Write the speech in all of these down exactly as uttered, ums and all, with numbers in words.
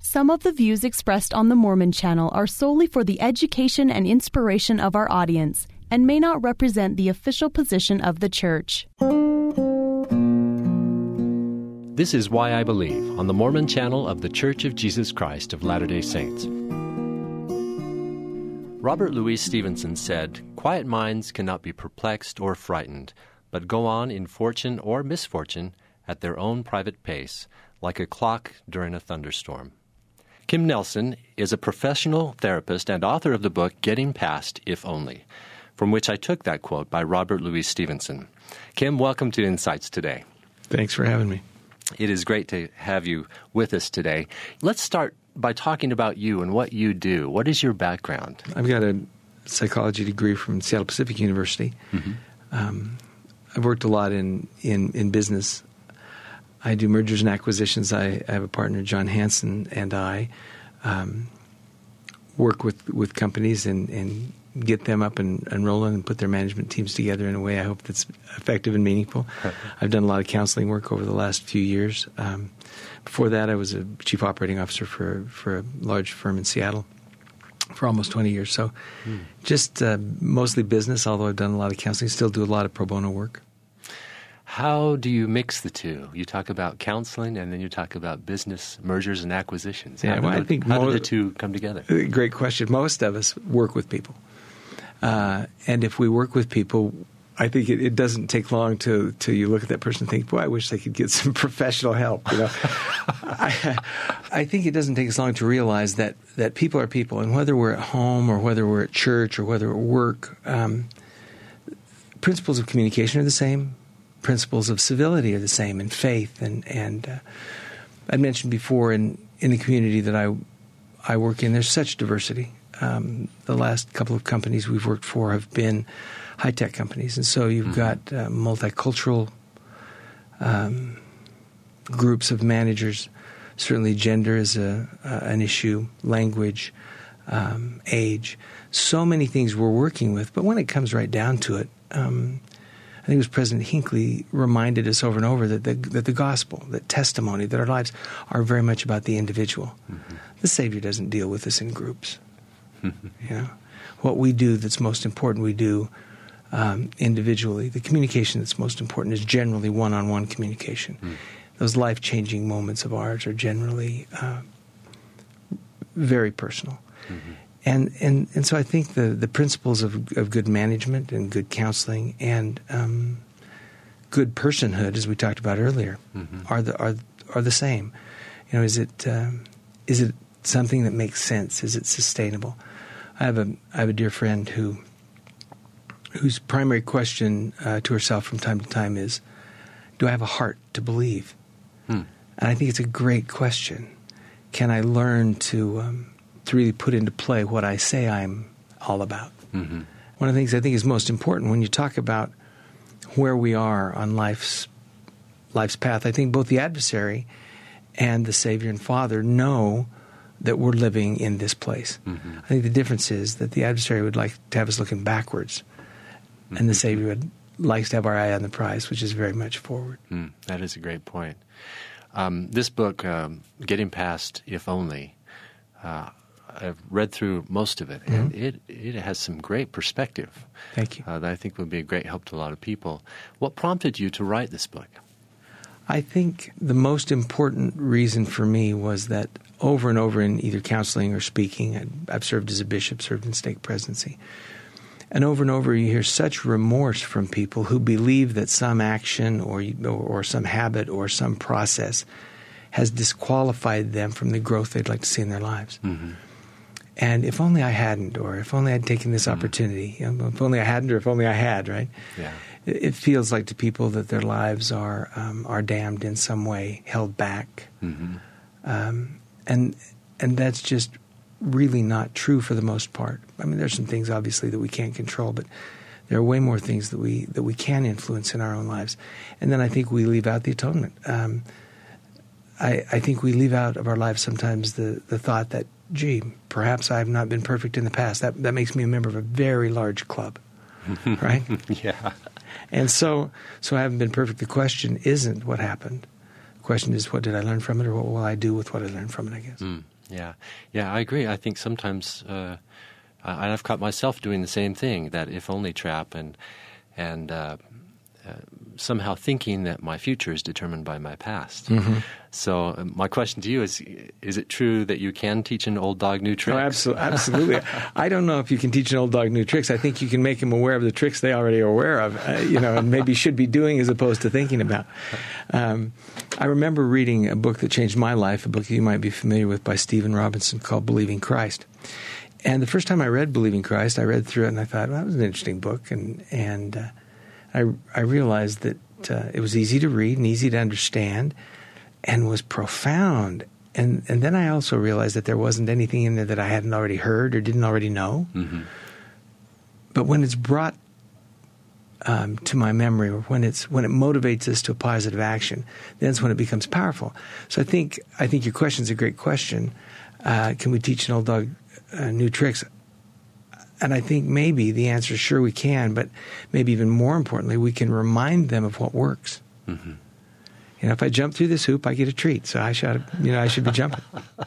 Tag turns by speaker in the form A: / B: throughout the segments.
A: Some of the views expressed on the Mormon Channel are solely for the education and inspiration of our audience and may not represent the official position of the Church.
B: This is Why I Believe on the Mormon Channel of The Church of Jesus Christ of Latter-day Saints. Robert Louis Stevenson said, "Quiet minds cannot be perplexed or frightened, but go on in fortune or misfortune at their own private pace, like a clock during a thunderstorm." Kim Nelson is a professional therapist and author of the book Getting Past If Only, from which I took that quote by Robert Louis Stevenson. Kim, welcome to Insights today.
C: Thanks for having me.
B: It is great to have you with us today. Let's start by talking about you and what you do. What is your background?
C: I've got a psychology degree from Seattle Pacific University. Mm-hmm. Um, I've worked a lot in, in, in business. I do mergers and acquisitions. I, I have a partner, John Hansen, and I um, work with, with companies and, and get them up and, and rolling and put their management teams together in a way I hope that's effective and meaningful. I've done a lot of counseling work over the last few years. Um, before that, I was a chief operating officer for, for a large firm in Seattle for almost twenty years. So mm. just uh, mostly business, although I've done a lot of counseling, still do a lot of pro bono work.
B: How do you mix the two? You talk about counseling, and then you talk about business mergers and acquisitions. How,
C: yeah, well,
B: do,
C: I think
B: how
C: mo-
B: do the two come together?
C: Great question. Most of us work with people. Uh, and if we work with people, I think it, it doesn't take long to, to you look at that person and think, boy, I wish they could get some professional help. You know, I, I think it doesn't take us long to realize that, that people are people. And whether we're at home or whether we're at church or whether we're at work, um, principles of communication are the same. Principles of civility are the same, and faith. And, and uh, I mentioned before in, in the community that I I work in, there's such diversity. Um, the last couple of companies we've worked for have been high-tech companies. And so you've mm-hmm. got uh, multicultural um, groups of managers. Certainly gender is a, uh, an issue, language, um, age. So many things we're working with. But when it comes right down to it, um, I think it was President Hinckley reminded us over and over that the, that the gospel, that testimony, that our lives are very much about the individual. Mm-hmm. The Savior doesn't deal with us in groups. You know, what we do that's most important, we do um, individually. The communication that's most important is generally one-on-one communication. Mm. Those life-changing moments of ours are generally uh, very personal. Mm-hmm. And, and and so I think the, the principles of, of good management and good counseling and um, good personhood, as we talked about earlier, mm-hmm. are the are are the same. You know, is it um, is it something that makes sense? Is it sustainable? I have a I have a dear friend who whose primary question uh, to herself from time to time is, "Do I have a heart to believe?" Hmm. And I think it's a great question. Can I learn to um, to really put into play what I say I'm all about? Mm-hmm. One of the things I think is most important when you talk about where we are on life's life's path, I think both the adversary and the Savior and Father know that we're living in this place. Mm-hmm. I think the difference is that the adversary would like to have us looking backwards, mm-hmm. and the Savior would likes to have our eye on the prize, which is very much forward.
B: Mm, that is a great point. Um, this book, um, Getting Past If Only, uh, I've read through most of it, mm-hmm. and it it has some great perspective.
C: Thank you.
B: Uh, that I think would be a great help to a lot of people. What prompted you to write this book?
C: I think the most important reason for me was that over and over in either counseling or speaking, I've served as a bishop, served in stake presidency, and over and over you hear such remorse from people who believe that some action or or some habit or some process has disqualified them from the growth they'd like to see in their lives. Mm-hmm. And if only I hadn't, or if only I'd taken this mm-hmm. opportunity, you know, if only I hadn't, or if only I had, right?
B: Yeah.
C: It, it feels like to people that their lives are um, are damned in some way, held back, mm-hmm. um, and and that's just really not true for the most part. I mean, there's some things obviously that we can't control, but there are way more things that we that we can influence in our own lives. And then I think we leave out the atonement. Um, I, I think we leave out of our lives sometimes the, the thought that, gee, perhaps I have not been perfect in the past. That that makes me a member of a very large club, right?
B: Yeah.
C: And so, so I haven't been perfect. The question isn't what happened. The question is, what did I learn from it, or what will I do with what I learned from it, I guess.
B: Mm. Yeah, yeah, I agree. I think sometimes uh, I, I've caught myself doing the same thing, that if only trap, and and uh, uh, somehow thinking that my future is determined by my past.
C: Mm-hmm.
B: So uh, my question to you is, is it true that you can teach an old dog new tricks?
C: Oh, absolutely. absolutely. I don't know if you can teach an old dog new tricks. I think you can make them aware of the tricks they already are aware of, uh, you know, and maybe should be doing as opposed to thinking about. Um, I remember reading a book that changed my life, a book you might be familiar with by Stephen Robinson called Believing Christ. And the first time I read Believing Christ, I read through it and I thought, well, that was an interesting book. And, and uh, I, I realized that uh, it was easy to read and easy to understand and was profound. And and then I also realized that there wasn't anything in there that I hadn't already heard or didn't already know. Mm-hmm. But when it's brought um, to my memory, or when it's when it motivates us to a positive action, that's when it becomes powerful. So I think I think your question is a great question. Uh, can we teach an old dog uh, new tricks? And I think maybe the answer is sure we can, but maybe even more importantly, we can remind them of what works. Mm-hmm. You know, if I jump through this hoop, I get a treat. So I should, you know, I should be jumping.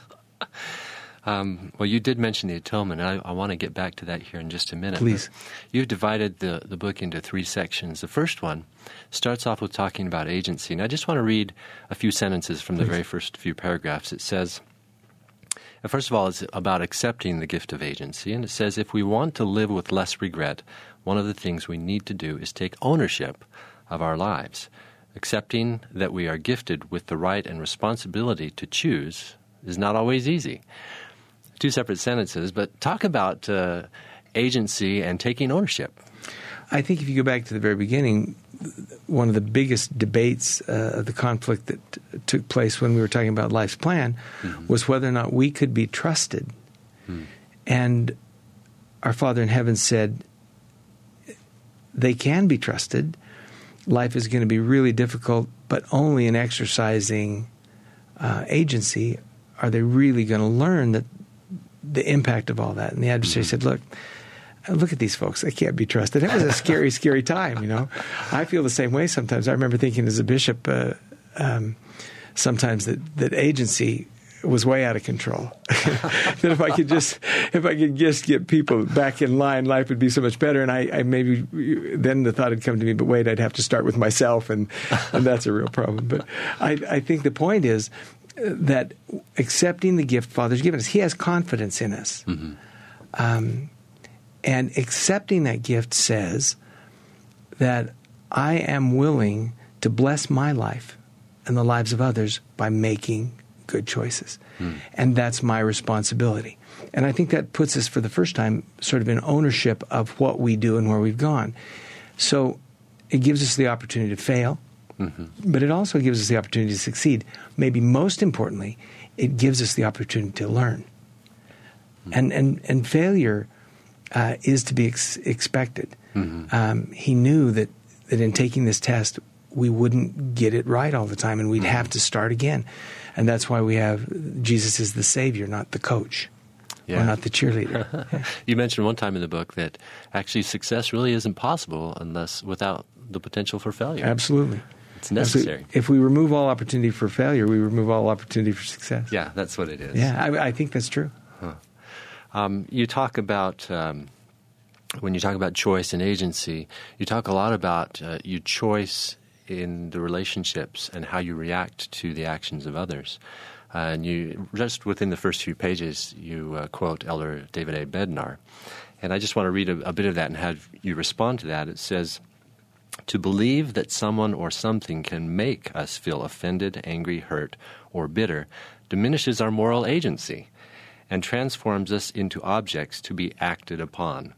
B: um, well, you did mention the atonement. I, I want to get back to that here in just a minute.
C: Please.
B: You've divided the, the book into three sections. The first one starts off with talking about agency. And I just want to read a few sentences from the Please. very first few paragraphs. It says, first of all, it's about accepting the gift of agency. And it says, if we want to live with less regret, one of the things we need to do is take ownership of our lives. Accepting that we are gifted with the right and responsibility to choose is not always easy. Two separate sentences, but talk about uh, agency and taking ownership.
C: I think if you go back to the very beginning, one of the biggest debates uh, of the conflict that t- took place when we were talking about life's plan mm-hmm. was whether or not we could be trusted. Mm. And our Father in heaven said, they can be trusted. Life is going to be really difficult, but only in exercising uh, agency are they really going to learn that the impact of all that. And the adversary mm-hmm. said, look, look at these folks. They can't be trusted. It was a scary, scary time, you know. I feel the same way sometimes. I remember thinking as a bishop uh, um, sometimes that, that agency was way out of control. That if I could just, if I could just get people back in line, life would be so much better. And I, I maybe then the thought had come to me, but wait, I'd have to start with myself, and, and that's a real problem. But I, I think the point is that accepting the gift Father's given us, He has confidence in us. Mm-hmm. Um, and accepting that gift says that I am willing to bless my life and the lives of others by making good choices. Hmm. And that's my responsibility. And I think that puts us for the first time sort of in ownership of what we do and where we've gone. So it gives us the opportunity to fail, mm-hmm. but it also gives us the opportunity to succeed. Maybe most importantly, it gives us the opportunity to learn. Hmm. And, and, and failure uh, is to be ex- expected. Mm-hmm. Um, he knew that, that in taking this test, we wouldn't get it right all the time, and we'd mm-hmm. have to start again. And that's why we have Jesus is the Savior, not the coach, yeah. or not the cheerleader. Yeah.
B: You mentioned one time in the book that actually success really isn't possible unless without the potential for failure.
C: Absolutely.
B: It's necessary.
C: If we, if we remove all opportunity for failure, we remove all opportunity for success.
B: Yeah, that's what it is.
C: Yeah, I, I think that's true.
B: Huh. Um, you talk about, um, when you talk about choice and agency, you talk a lot about uh, your choice in the relationships and how you react to the actions of others. Uh, and you, just within the first few pages, you uh, quote Elder David A. Bednar. And I just want to read a, a bit of that and have you respond to that. It says, to believe that someone or something can make us feel offended, angry, hurt, or bitter diminishes our moral agency and transforms us into objects to be acted upon.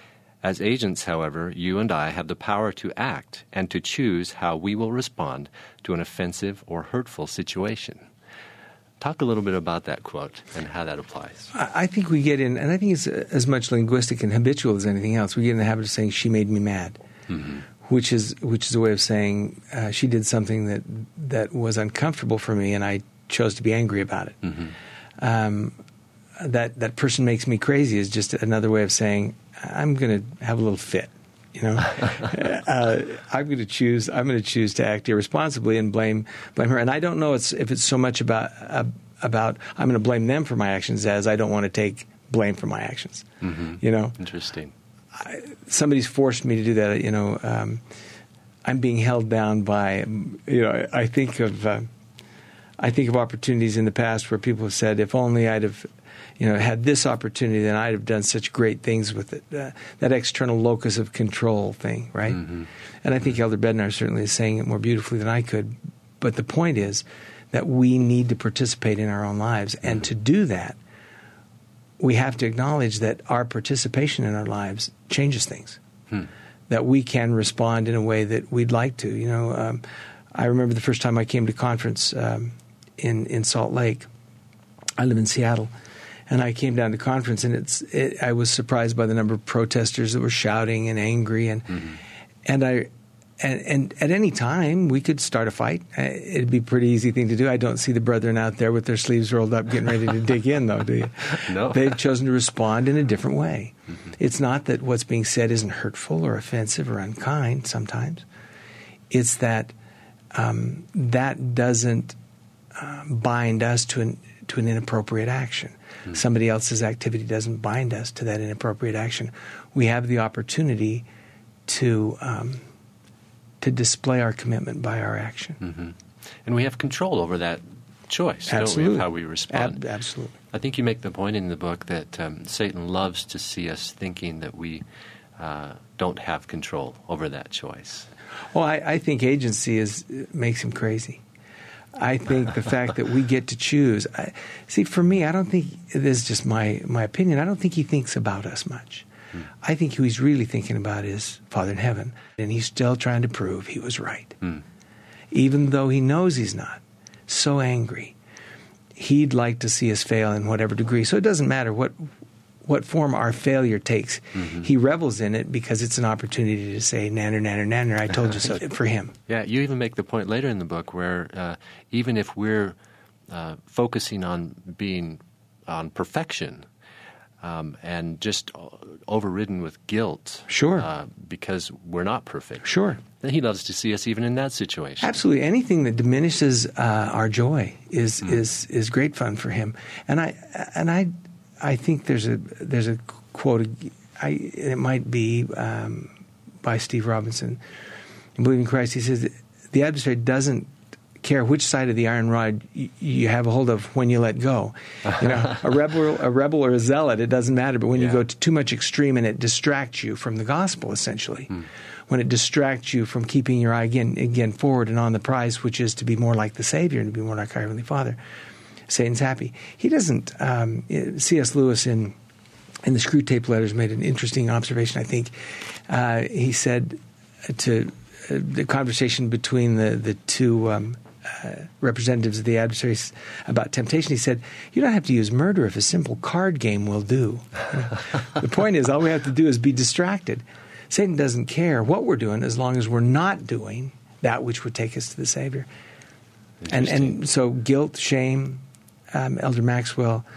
B: As agents, however, you and I have the power to act and to choose how we will respond to an offensive or hurtful situation. Talk a little bit about that quote and how that applies.
C: I think we get in, and I think it's as much linguistic and habitual as anything else, we get in the habit of saying, she made me mad, mm-hmm. which is which is a way of saying uh, she did something that, that was uncomfortable for me and I chose to be angry about it. Mm-hmm. Um, that, that person makes me crazy is just another way of saying, I'm going to have a little fit, you know. uh, I'm going to choose. I'm going to choose to act irresponsibly and blame blame her. And I don't know it's, if it's so much about uh, about I'm going to blame them for my actions as I don't want to take blame for my actions.
B: Mm-hmm.
C: You know,
B: interesting.
C: I, somebody's forced me to do that. You know, um, I'm being held down by. You know, I, I think of uh, I think of opportunities in the past where people have said, if only I'd have, you know, had this opportunity, then I'd have done such great things with it. Uh, that external locus of control thing, right? Mm-hmm. And I think Elder Bednar certainly is saying it more beautifully than I could. But the point is that we need to participate in our own lives. And mm-hmm. to do that, we have to acknowledge that our participation in our lives changes things. Hmm. That we can respond in a way that we'd like to. You know, um, I remember the first time I came to conference um, in, in Salt Lake. I live in Seattle. And I came down to conference, and it's it, I was surprised by the number of protesters that were shouting and angry. And mm-hmm. and I and, and at any time we could start a fight. It'd be a pretty easy thing to do. I don't see the brethren out there with their sleeves rolled up getting ready to dig in, though, do you?
B: No.
C: They've chosen to respond in a different way. Mm-hmm. It's not that what's being said isn't hurtful or offensive or unkind sometimes. It's that um, that doesn't uh, bind us to an to an inappropriate action. Mm-hmm. Somebody else's activity doesn't bind us to that inappropriate action. We have the opportunity to um, to display our commitment by our action.
B: Mm-hmm. And we have control over that choice,
C: absolutely.
B: don't we, of how we respond.
C: Ab- absolutely.
B: I think you make the point in the book that um, Satan loves to see us thinking that we uh, don't have control over that choice.
C: Well, I, I think agency is makes him crazy. I think the fact that we get to choose. I, see, for me, I don't think, this is just my, my opinion, I don't think he thinks about us much. Hmm. I think who he's really thinking about is Father in heaven, and he's still trying to prove he was right. Hmm. Even though he knows he's not. So angry. He'd like to see us fail in whatever degree. So it doesn't matter what what form our failure takes. Mm-hmm. He revels in it because it's an opportunity to say, nanner, nanner, nanner, I told you so, for him.
B: Yeah, you even make the point later in the book where uh, even if we're uh, focusing on being on perfection um, and just overridden with guilt
C: sure.
B: uh, because we're not perfect,
C: sure.
B: then he loves to see us even in that situation.
C: Absolutely. Anything that diminishes uh, our joy is, mm. is is great fun for him. And I and I I think there's a there's a quote. I, it might be um, by Steve Robinson in Believing Christ. He says the adversary doesn't care which side of the iron rod you, you have a hold of when you let go. You know, a rebel, a rebel or a zealot, it doesn't matter. But when yeah. you go to too much extreme and it distracts you from the gospel, essentially, hmm. when it distracts you from keeping your eye again again forward and on the prize, which is to be more like the Savior and to be more like our Heavenly Father. Satan's happy. He doesn't. Um, C S. Lewis in in the Screw Tape Letters made an interesting observation. I think uh, he said to uh, the conversation between the the two um, uh, representatives of the adversaries about temptation. He said, "You don't have to use murder if a simple card game will do." You know? The point is, all we have to do is be distracted. Satan doesn't care what we're doing as long as we're not doing that which would take us to the Savior. And and so guilt, shame. Um, Elder Maxwell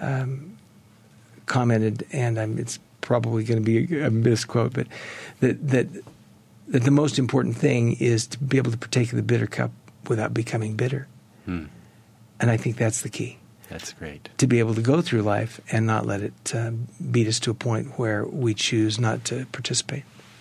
C: um, commented, and um, it's probably going to be a, a misquote, but that, that that the most important thing is to be able to partake of the bitter cup without becoming bitter. Hmm. And I think that's the key.
B: That's great. To
C: be able to go through life and not let it uh, beat us to a point where we choose not to participate.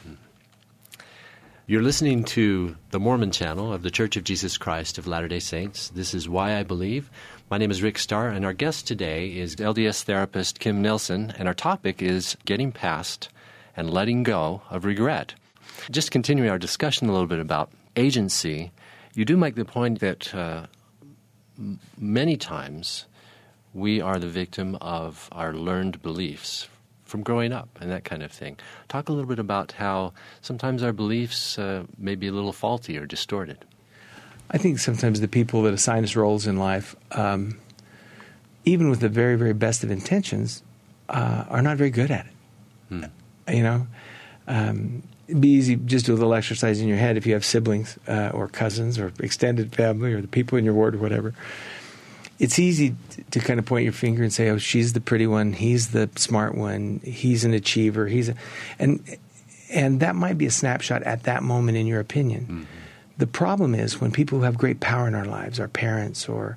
B: You're listening to the Mormon Channel of the Church of Jesus Christ of Latter-day Saints. This is Why I Believe. My name is Rick Starr, and our guest today is L D S therapist Kim Nelson, and our topic is getting past and letting go of regret. Just continuing our discussion a little bit about agency, you do make the point that uh, m- many times we are the victim of our learned beliefs from growing up and that kind of thing. Talk a little bit about how sometimes our beliefs uh, may be a little faulty or distorted.
C: I think sometimes the people that assign us roles in life, um, even with the very, very best of intentions, uh, are not very good at it. Hmm. You know, um, it'd be easy just to do a little exercise in your head if you have siblings uh, or cousins or extended family or the people in your ward or whatever. It's easy to kind of point your finger and say, oh, she's the pretty one, he's the smart one, he's an achiever, he's a... And, and that might be a snapshot at that moment in your opinion. Mm-hmm. The problem is when people who have great power in our lives, our parents or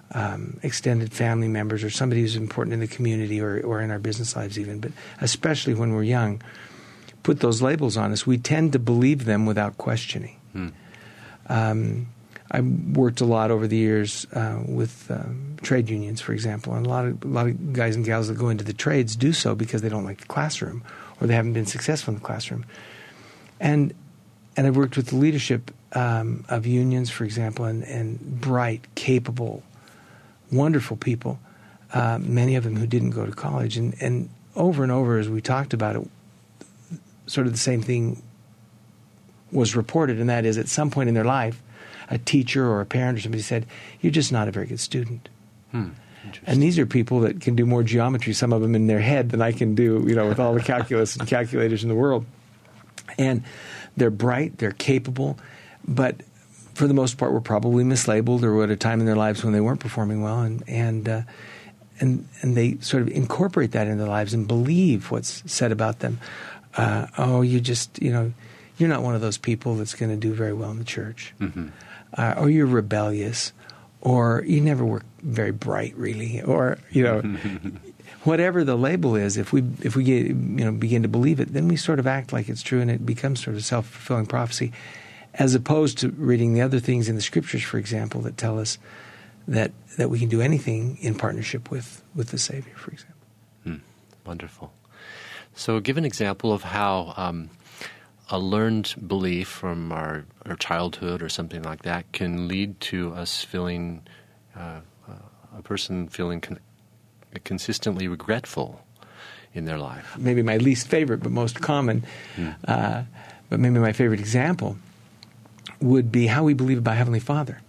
C: um, extended family members or somebody who's important in the community or, or in our business lives even, but especially when we're young, put those labels on us, we tend to believe them without questioning. Hmm. Um, I worked a lot over the years uh, with um, trade unions, for example, and a lot of a lot of guys and gals that go into the trades do so because they don't like the classroom or they haven't been successful in the classroom. And and I've worked with the leadership um, of unions, for example, and, and bright, capable, wonderful people, uh, many of them who didn't go to college. And, and over and over as we talked about it, sort of the same thing was reported, and that is at some point in their life, a teacher or a parent or somebody said, "You're just not a very good student." Hmm. And these are people that can do more geometry, some of them in their head, than I can do, you know, with all the calculus and calculators in the world. And they're bright, they're capable, but for the most part were probably mislabeled or were at a time in their lives when they weren't performing well, and and uh, and and they sort of incorporate that into their lives and believe what's said about them. Uh, oh, you just, you know, you're not one of those people that's going to do very well in the church. Mm-hmm. Uh, or you're rebellious, or you never were very bright, really, or, you know, whatever the label is, if we if we get, you know, begin to believe it, then we sort of act like it's true, and it becomes sort of self-fulfilling prophecy, as opposed to reading the other things in the Scriptures, for example, that tell us that that we can do anything in partnership with, with the Savior, for example.
B: Hmm. Wonderful. So give an example of how um, a learned belief from our, our childhood or something like that can lead to us feeling, uh, uh, a person feeling con- consistently regretful in their life.
C: Maybe my least favorite, but most common, mm. uh, but maybe my favorite example would be how we believe about Heavenly Father.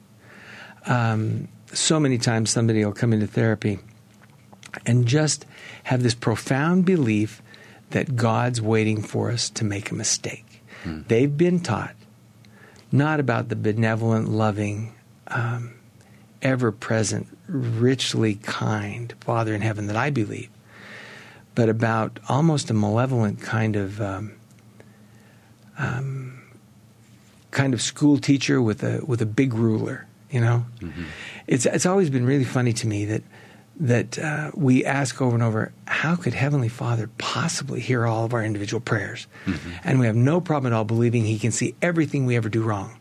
C: Um, so many times somebody will come into therapy and just have this profound belief that God's waiting for us to make a mistake. Hmm. They've been taught not about the benevolent, loving, um, ever-present, richly kind Father in heaven that I believe, but about almost a malevolent kind of um, um, kind of school teacher with a with a big ruler. You know, mm-hmm. it's it's always been really funny to me that. that uh, we ask over and over, how could Heavenly Father possibly hear all of our individual prayers? Mm-hmm. And we have no problem at all believing He can see everything we ever do wrong.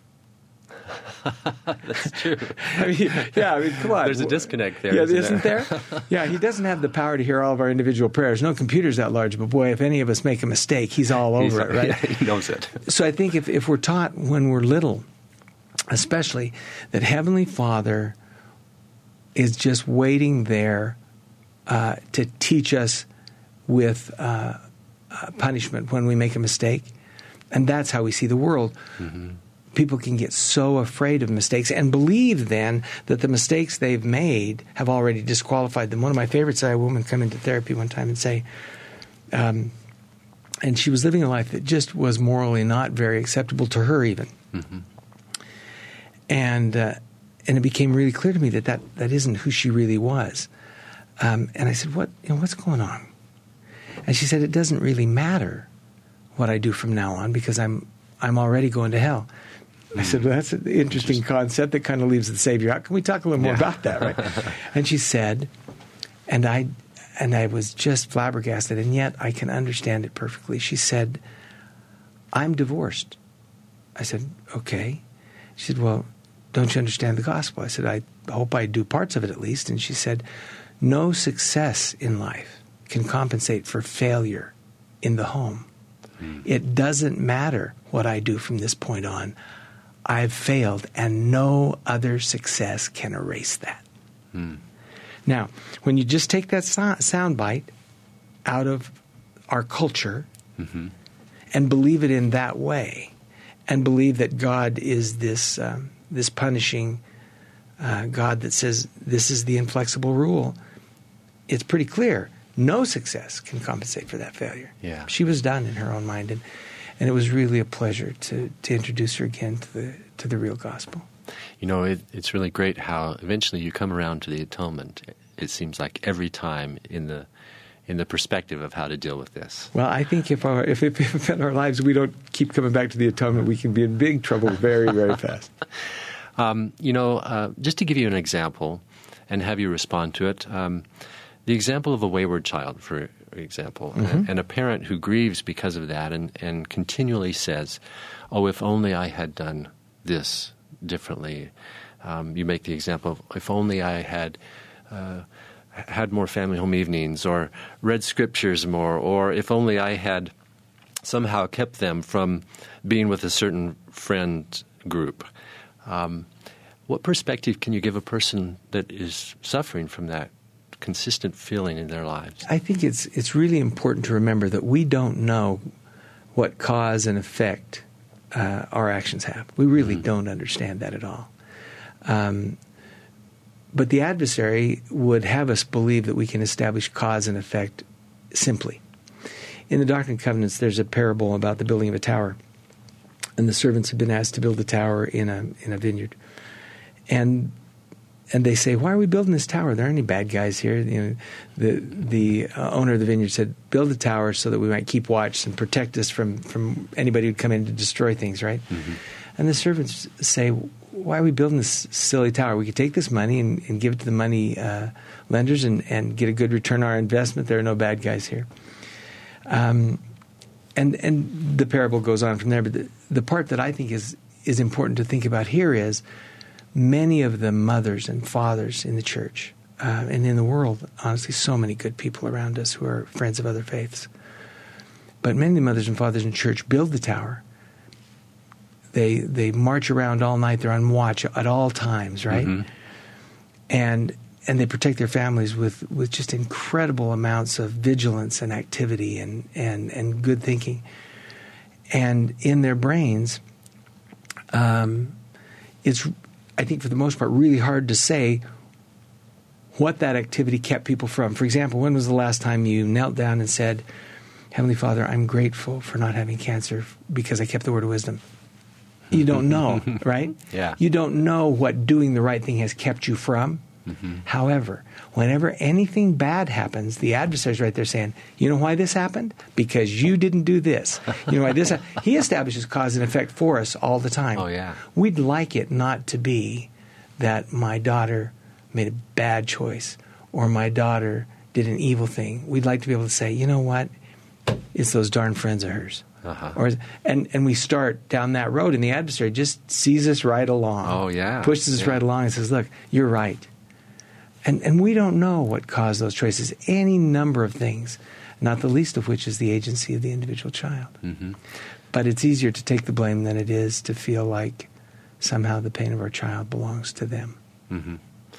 B: That's true.
C: I mean, yeah, I mean, come on.
B: There's a disconnect there.
C: Yeah,
B: isn't,
C: isn't there? there? Yeah, He doesn't have the power to hear all of our individual prayers. No computer's that large, but boy, if any of us make a mistake, He's all over
B: he's,
C: it, right?
B: Yeah, He knows it.
C: So I think if, if we're taught when we're little, especially, that Heavenly Father is just waiting there uh, to teach us with uh, uh, punishment when we make a mistake. And that's how we see the world. Mm-hmm. People can get so afraid of mistakes and believe then that the mistakes they've made have already disqualified them. One of my favorites, I had a woman come into therapy one time and say, um, and she was living a life that just was morally not very acceptable to her even. Mm-hmm. And uh, and it became really clear to me that that, that isn't who she really was. Um, and I said, "What? You know, what's going on?" And she said, "It doesn't really matter what I do from now on because I'm I'm already going to hell." I said, "Well, that's an interesting concept that kind of leaves the Savior out. Can we talk a little more yeah. about that?" Right? And she said, and I and I was just flabbergasted, and yet I can understand it perfectly. She said, "I'm divorced." I said, "Okay." She said, "Well, don't you understand the gospel?" I said, "I hope I do parts of it at least." And she said, "No success in life can compensate for failure in the home. Mm. It doesn't matter what I do from this point on. I've failed, and no other success can erase that." Mm. Now, when you just take that so- soundbite out of our culture mm-hmm. and believe it in that way, and believe that God is this um, this punishing uh, God that says this is the inflexible rule, it's pretty clear. No success can compensate for that failure.
B: Yeah.
C: She was done in her own mind, and, and it was really a pleasure to, to introduce her again to the to the real gospel.
B: You know, it, it's really great how eventually you come around to the atonement. It seems like every time in the in the perspective of how to deal with this.
C: Well, I think if our if, if, if in our lives we don't keep coming back to the atonement, we can be in big trouble very, very fast.
B: um, you know, uh, just to give you an example, and have you respond to it. Um, the example of a wayward child, for example,
C: Mm-hmm.
B: and a parent who grieves because of that and, and continually says, oh, if only I had done this differently. Um, you make the example of, if only I had uh, had more family home evenings, or read scriptures more, or if only I had somehow kept them from being with a certain friend group. Um, what perspective can you give a person that is suffering from that consistent feeling in their lives?
C: I think it's it's really important to remember that we don't know what cause and effect uh, our actions have. We really mm-hmm. don't understand that at all. Um, but the adversary would have us believe that we can establish cause and effect simply. In the Doctrine and Covenants, there's a parable about the building of a tower, and the servants have been asked to build a tower in a in a vineyard, and and they say, "Why are we building this tower? There aren't any bad guys here." You know, the the uh, owner of the vineyard said, "Build a tower so that we might keep watch and protect us from from anybody who'd come in to destroy things." Right? Mm-hmm. And the servants say, "Why are we building this silly tower? We could take this money and, and give it to the money uh, lenders and, and get a good return on our investment. There are no bad guys here." Um, and and the parable goes on from there. But the, the part that I think is is important to think about here is many of the mothers and fathers in the church uh, and in the world, honestly, so many good people around us who are friends of other faiths. But many of the mothers and fathers in church build the tower. They they march around all night. They're on watch at all times, right? Mm-hmm. And and they protect their families with, with just incredible amounts of vigilance and activity and, and, and good thinking. And in their brains, um, it's, I think for the most part, really hard to say what that activity kept people from. For example, when was the last time you knelt down and said, "Heavenly Father, I'm grateful for not having cancer because I kept the word of wisdom"? You don't know, right?
B: Yeah.
C: You don't know what doing the right thing has kept you from. Mm-hmm. However, whenever anything bad happens, the adversary's right there saying, "You know why this happened? Because you didn't do this. You know why this happened?" He establishes cause and effect for us all the time.
B: Oh, yeah.
C: We'd like it not to be that my daughter made a bad choice or my daughter did an evil thing. We'd like to be able to say, "You know what? It's those darn friends of hers." Uh-huh. Or and and we start down that road, and the adversary just sees us right along.
B: Oh, yeah.
C: Pushes us
B: yeah.
C: right along and says, "Look, you're right." And and we don't know what caused those choices. Any number of things, not the least of which is the agency of the individual child. Mm-hmm. But it's easier to take the blame than it is to feel like somehow the pain of our child belongs to them.
B: Mm-hmm.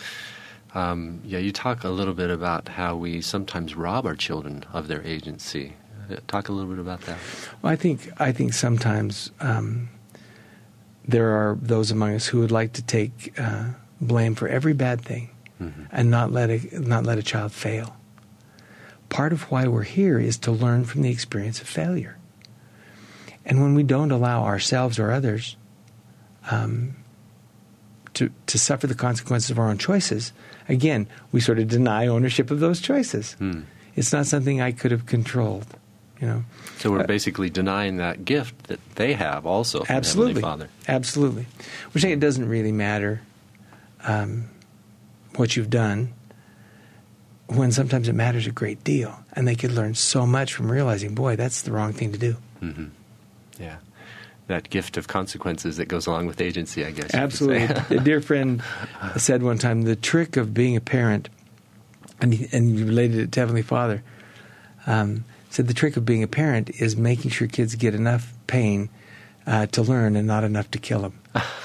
B: Um, yeah, you talk a little bit about how we sometimes rob our children of their agency. Talk a little bit about that.
C: Well, I think I think sometimes um, there are those among us who would like to take uh, blame for every bad thing, mm-hmm. and not let a not let a child fail. Part of why we're here is to learn from the experience of failure. And when we don't allow ourselves or others um, to to suffer the consequences of our own choices, again, we sort of deny ownership of those choices. Mm. It's not something I could have controlled. You know,
B: so we're
C: uh,
B: basically denying that gift that they have also from
C: absolutely,
B: Heavenly Father.
C: Absolutely. We're saying it doesn't really matter um, what you've done, when sometimes it matters a great deal. And they could learn so much from realizing, boy, that's the wrong thing to do.
B: Mm-hmm. Yeah. That gift of consequences that goes along with agency, I guess.
C: Absolutely. A dear friend said one time, the trick of being a parent, and he, and he related it to Heavenly Father, um, said the trick of being a parent is making sure kids get enough pain uh, to learn and not enough to kill them.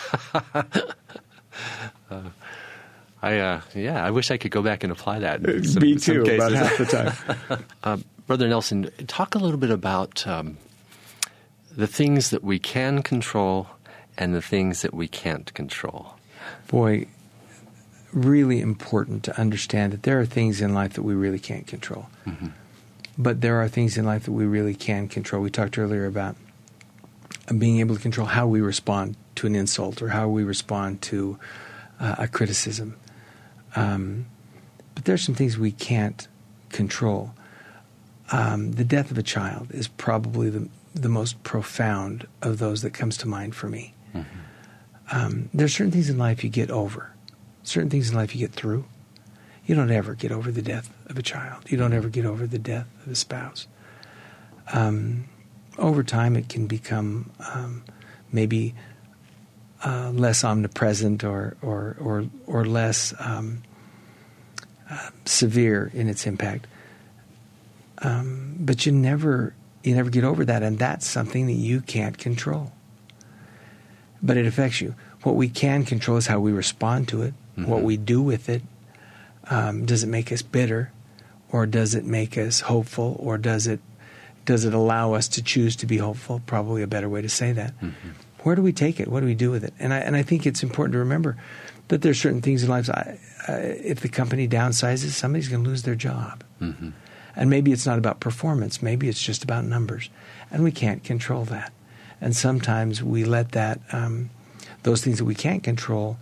B: uh, I uh, yeah, I wish I could go back and apply that. In some,
C: Me too,
B: some
C: about half the time.
B: uh, Brother Nelson, talk a little bit about um, the things that we can control and the things that we can't control.
C: Boy, really important to understand that there are things in life that we really can't control. Mm-hmm. But there are things in life that we really can control. We talked earlier about being able to control how we respond to an insult or how we respond to uh, a criticism. Um, but there are some things we can't control. Um, the death of a child is probably the, the most profound of those that comes to mind for me. Mm-hmm. Um, there are certain things in life you get over. Certain things in life you get through. You don't ever get over the death of a child. You don't ever get over the death of a spouse. Um, over time, it can become um, maybe uh, less omnipresent or or or, or less um, uh, severe in its impact. Um, but you never you never get over that, and that's something that you can't control. But it affects you. What we can control is how we respond to it, mm-hmm. what we do with it. Um, does it make us bitter, or does it make us hopeful, or does it does it allow us to choose to be hopeful? Probably a better way to say that. Mm-hmm. Where do we take it? What do we do with it? And I and I think it's important to remember that there's certain things in life. I, I, if the company downsizes, somebody's going to lose their job, mm-hmm. and maybe it's not about performance. Maybe it's just about numbers, and we can't control that. And sometimes we let that um, those things that we can't control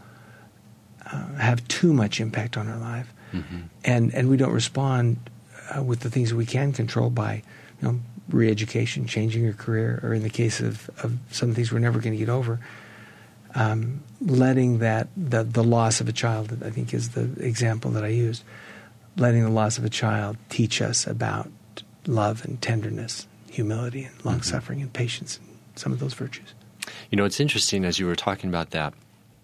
C: uh, have too much impact on our life. Mm-hmm. And and we don't respond uh, with the things that we can control by, you know, re-education, changing your career, or in the case of, of some things we're never going to get over, um, letting that the the loss of a child, I think, is the example that I used. Letting the loss of a child teach us about love and tenderness, humility and long suffering mm-hmm. and patience, and some of those virtues.
B: You know, it's interesting as you were talking about that.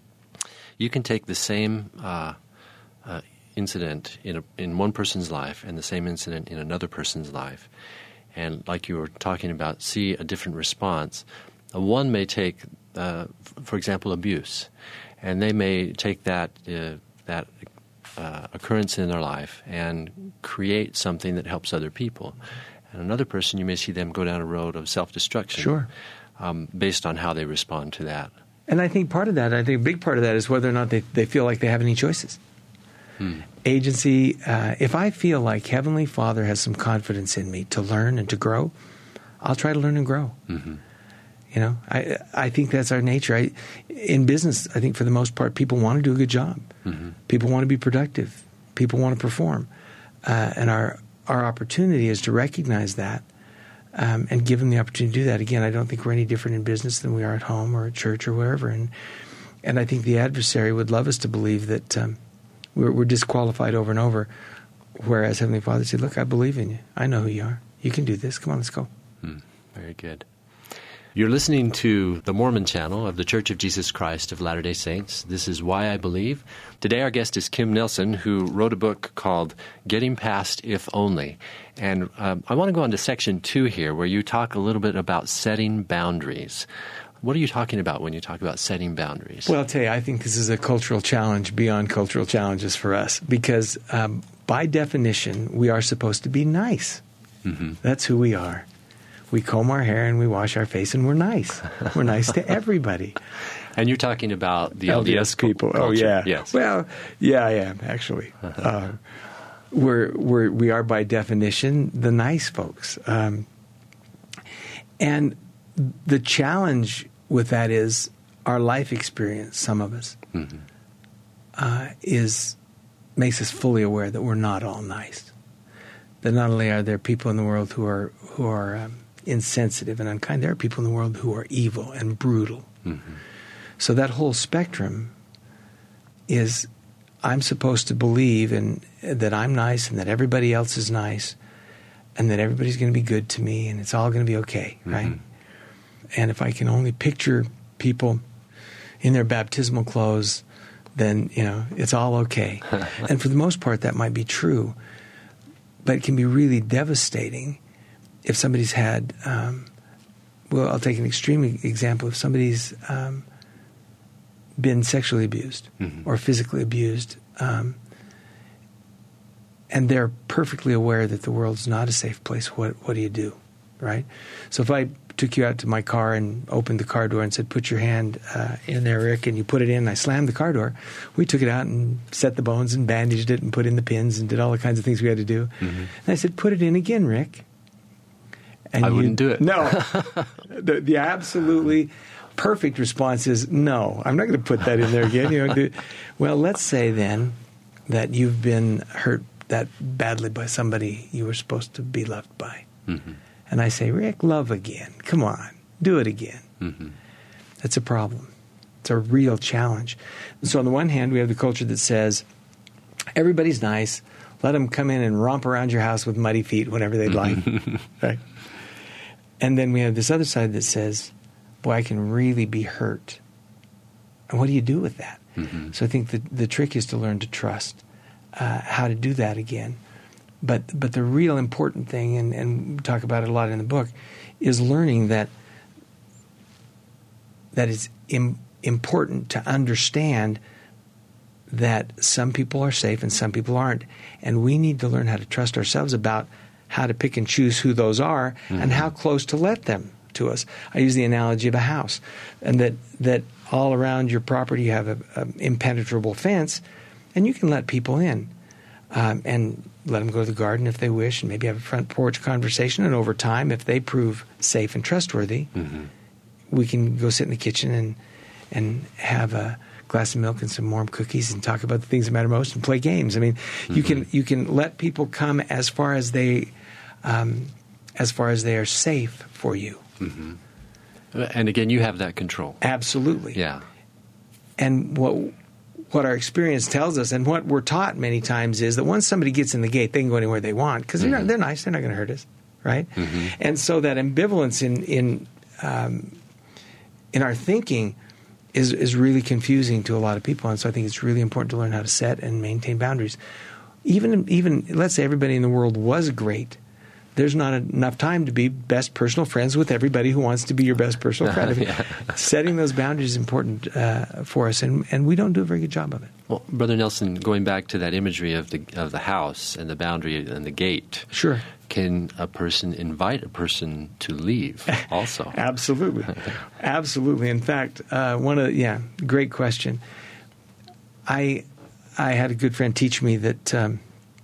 B: You can take the same Uh, uh, incident in a, in one person's life and the same incident in another person's life, and like you were talking about, see a different response. Uh, one may take, uh, f- for example, abuse, and they may take that uh, that uh, occurrence in their life and create something that helps other people. And another person, you may see them go down a road of self-destruction,
C: sure,
B: um, based on how they respond to that.
C: And I think part of that, I think a big part of that is whether or not they, they feel like they have any choices. Hmm. Agency, uh, if I feel like Heavenly Father has some confidence in me to learn and to grow, I'll try to learn and grow. Mm-hmm. You know, I I think that's our nature. I, in business, I think for the most part, people want to do a good job. Mm-hmm. People want to be productive. People want to perform. Uh, and our, our opportunity is to recognize that um, and give them the opportunity to do that. Again, I don't think we're any different in business than we are at home or at church or wherever. And, and I think the adversary would love us to believe that Um, We're, we're disqualified over and over, whereas Heavenly Father said, look, I believe in you. I know who you are. You can do this. Come on, let's go.
B: Hmm, very good. You're listening to the Mormon Channel of the Church of Jesus Christ of Latter-day Saints. This is Why I Believe. Today our guest is Kim Nilsson, who wrote a book called Getting Past If Only. And um, I want to go on to section two here, where you talk a little bit about setting boundaries. What are you talking about when you talk about setting boundaries?
C: Well, I'll tell you, I think this is a cultural challenge beyond cultural challenges for us, because um, by definition, we are supposed to be nice. Mm-hmm. That's who we are. We comb our hair and we wash our face, and we're nice. We're nice to everybody.
B: And you're talking about the L D S,
C: L D S people.
B: Culture.
C: Oh, yeah.
B: Yes.
C: Well, yeah, I am, actually. Uh-huh. Uh, we're, we're, we are, by definition, the nice folks. Um, and the challenge with that is our life experience, some of us, mm-hmm. uh, is makes us fully aware that we're not all nice. That not only are there people in the world who are who are um, insensitive and unkind, there are people in the world who are evil and brutal. Mm-hmm. So that whole spectrum is, I'm supposed to believe in that I'm nice and that everybody else is nice and that everybody's going to be good to me and it's all going to be okay, mm-hmm. right? And if I can only picture people in their baptismal clothes, then, you know, it's all okay. And for the most part, that might be true. But it can be really devastating if somebody's had, um, well, I'll take an extreme example. If somebody's um, been sexually abused mm-hmm. or physically abused, um, and they're perfectly aware that the world's not a safe place, what, what do you do, right? So if I took you out to my car and opened the car door and said, put your hand uh, in there, Rick, and you put it in, and I slammed the car door, we took it out and set the bones and bandaged it and put in the pins and did all the kinds of things we had to do. Mm-hmm. And I said, put it in again, Rick. And
B: I
C: you,
B: wouldn't do it.
C: No. the, the absolutely perfect response is, no, I'm not going to put that in there again. You know, do, well, let's say then that you've been hurt that badly by somebody you were supposed to be loved by. Mm-hmm. And I say, Rick, love again. Come on, do it again. Mm-hmm. That's a problem. It's a real challenge. And so on the one hand, we have the culture that says, Everybody's nice. Let them come in and romp around your house with muddy feet whenever they'd like. Right? And then we have this other side that says, boy, I can really be hurt. And what do you do with that? Mm-hmm. So I think the, the trick is to learn to trust uh, how to do that again. But but the real important thing, and, and we talk about it a lot in the book, is learning that that it's im- important to understand that some people are safe and some people aren't. And we need to learn how to trust ourselves about how to pick and choose who those are mm-hmm. and how close to let them to us. I use the analogy of a house, and that, that all around your property you have an impenetrable fence, and you can let people in um, and let them go to the garden if they wish, and maybe have a front porch conversation. And over time, if they prove safe and trustworthy, mm-hmm. we can go sit in the kitchen and and have a glass of milk and some warm cookies and talk about the things that matter most and play games. I mean, mm-hmm. you can you can let people come as far as they um, as far as they are safe for you.
B: Mm-hmm. And again, you have that control.
C: Absolutely.
B: Yeah.
C: And what what our experience tells us, and what we're taught many times, is that once somebody gets in the gate, they can go anywhere they want because mm-hmm. they're they're nice. They're not going to hurt us, right? Mm-hmm. And so that ambivalence in in um, in our thinking is is really confusing to a lot of people. And so I think it's really important to learn how to set and maintain boundaries. Even even let's say everybody in the world was great. There's not enough time to be best personal friends with everybody who wants to be your best personal friend. I mean, yeah. Setting those boundaries is important uh, for us, and, and we don't do a very good job of it.
B: Well, Brother Nelson, going back to that imagery of the of the house and the boundary and the gate,
C: sure.
B: Can a person invite a person to leave also?
C: Absolutely. Absolutely. In fact, uh, one of the, yeah, great question. I I had a good friend teach me that um,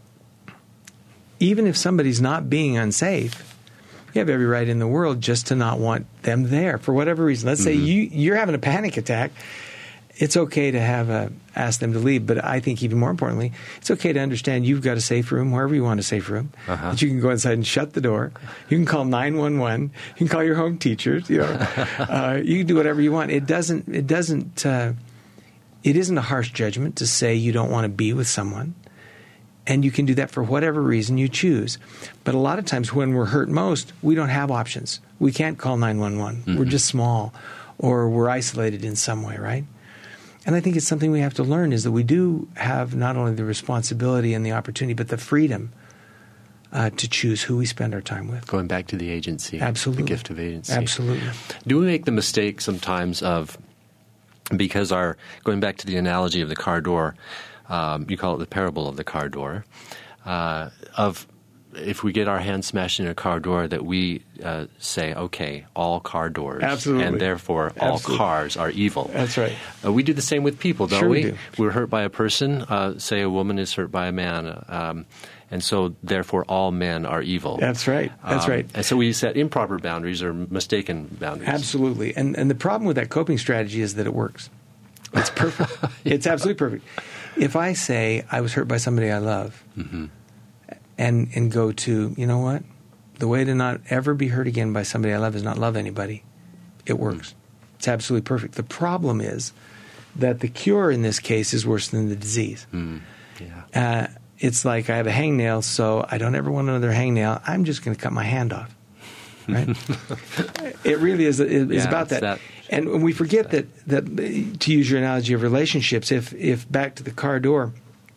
C: even if somebody's not being unsafe, you have every right in the world just to not want them there for whatever reason. Let's mm-hmm. say you, you're having a panic attack. It's okay to have a, ask them to leave, but I think even more importantly, it's okay to understand you've got a safe room wherever you want a safe room. Uh-huh. That you can go inside and shut the door. You can call nine one one. You can call your home teachers. You know, uh, you can do whatever you want. It doesn't. It doesn't. Uh, it isn't a harsh judgment to say you don't want to be with someone. And you can do that for whatever reason you choose. But a lot of times when we're hurt most, we don't have options. We can't call nine one one. Mm-hmm. We're just small, or we're isolated in some way, right? And I think it's something we have to learn, is that we do have not only the responsibility and the opportunity, but the freedom uh, to choose who we spend our time with.
B: Going back to the agency.
C: Absolutely.
B: The gift of agency.
C: Absolutely.
B: Do we make the mistake sometimes of, because our, going back to the analogy of the car door, Um, you call it the parable of the car door, uh, of if we get our hand smashed in a car door, that we uh, say, okay, all car doors.
C: Absolutely.
B: And therefore all
C: Absolutely.
B: cars are evil.
C: That's right.
B: Uh, we do the same with people, don't
C: sure
B: we?
C: we do.
B: We're hurt by a person, uh, say a woman is hurt by a man, um, and so therefore all men are evil.
C: That's right. That's
B: um,
C: right.
B: And so we set improper boundaries or mistaken boundaries.
C: Absolutely. And, and the problem with that coping strategy is that it works. It's perfect. yeah. It's absolutely perfect. If I say I was hurt by somebody I love, mm-hmm. and and go to, you know what? The way to not ever be hurt again by somebody I love is not love anybody. It works. Mm. It's absolutely perfect. The problem is that the cure in this case is worse than the disease. Mm. Yeah. Uh, it's like I have a hangnail, so I don't ever want another hangnail. I'm just going to cut my hand off. Right? It really is. It, it's
B: yeah,
C: about
B: it's
C: that.
B: that.
C: And we forget that, that, to use your analogy of relationships, if, if back to the car door,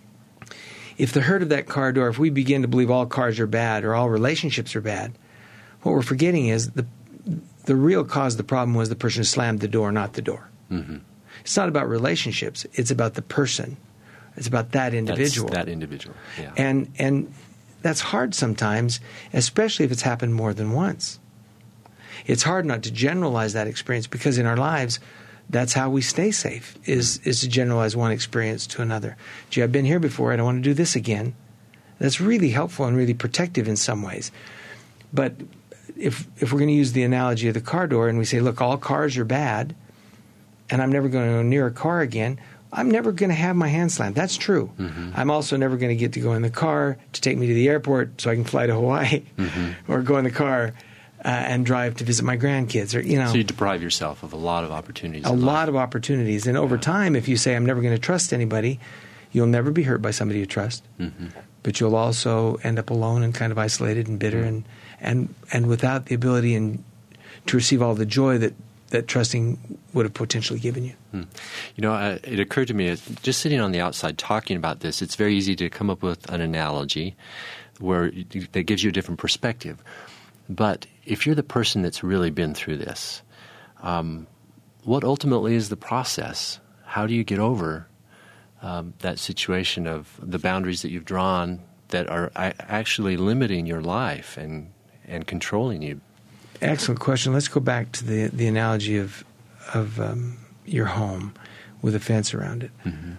C: if the hurt of that car door, if we begin to believe all cars are bad or all relationships are bad, what we're forgetting is the the real cause of the problem was the person who slammed the door, not the door. Mm-hmm. It's not about relationships. It's about the person. It's about that individual.
B: That's that individual, yeah.
C: And, and that's hard sometimes, especially if it's happened more than once. It's hard not to generalize that experience, because in our lives, that's how we stay safe, is is to generalize one experience to another. Gee, I've been here before. I don't want to do this again. That's really helpful and really protective in some ways. But if if we're going to use the analogy of the car door and we say, look, all cars are bad, and I'm never going to go near a car again, I'm never going to have my hand slammed. That's true. Mm-hmm. I'm also never going to get to go in the car to take me to the airport so I can fly to Hawaii, mm-hmm. or go in the car Uh, and drive to visit my grandkids, or you know.
B: So you deprive yourself of a lot of opportunities.
C: A
B: in
C: lot
B: life.
C: of opportunities, and over
B: yeah.
C: time, if you say I'm never going to trust anybody, You'll never be hurt by somebody you trust,
B: mm-hmm.
C: but you'll also end up alone and kind of isolated and bitter, and and and without the ability and to receive all the joy that, that trusting would have potentially given you.
B: Hmm. You know, uh, it occurred to me, uh, just sitting on the outside talking about this, it's very easy to come up with an analogy where that gives you a different perspective. But if you're the person that's really been through this, um, what ultimately is the process? How do you get over um, that situation of the boundaries that you've drawn that are a- actually limiting your life and, and controlling you?
C: Excellent question. Let's go back to the the analogy of of um, your home with a fence around it.
B: Mm-hmm.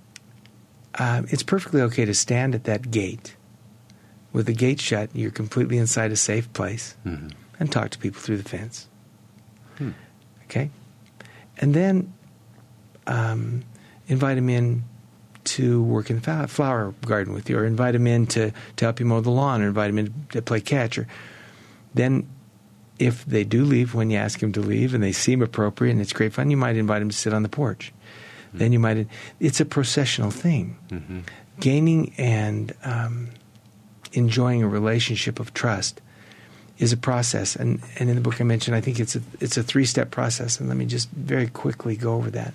C: Uh, it's perfectly okay to stand at that gate with the gate shut. You're completely inside a safe place,
B: mm-hmm.
C: and talk to people through the fence.
B: Hmm.
C: Okay, and then um, invite them in to work in the flower garden with you, or invite them in to to help you mow the lawn, or invite them in to play catch, or then. If they do leave when you ask them to leave and they seem appropriate and it's great fun, you might invite them to sit on the porch. Mm-hmm. Then you might, it's a processional thing.
B: Mm-hmm.
C: Gaining and um, enjoying a relationship of trust is a process. And, and in the book I mentioned, I think it's a, it's a three-step process. And let me just very quickly go over that.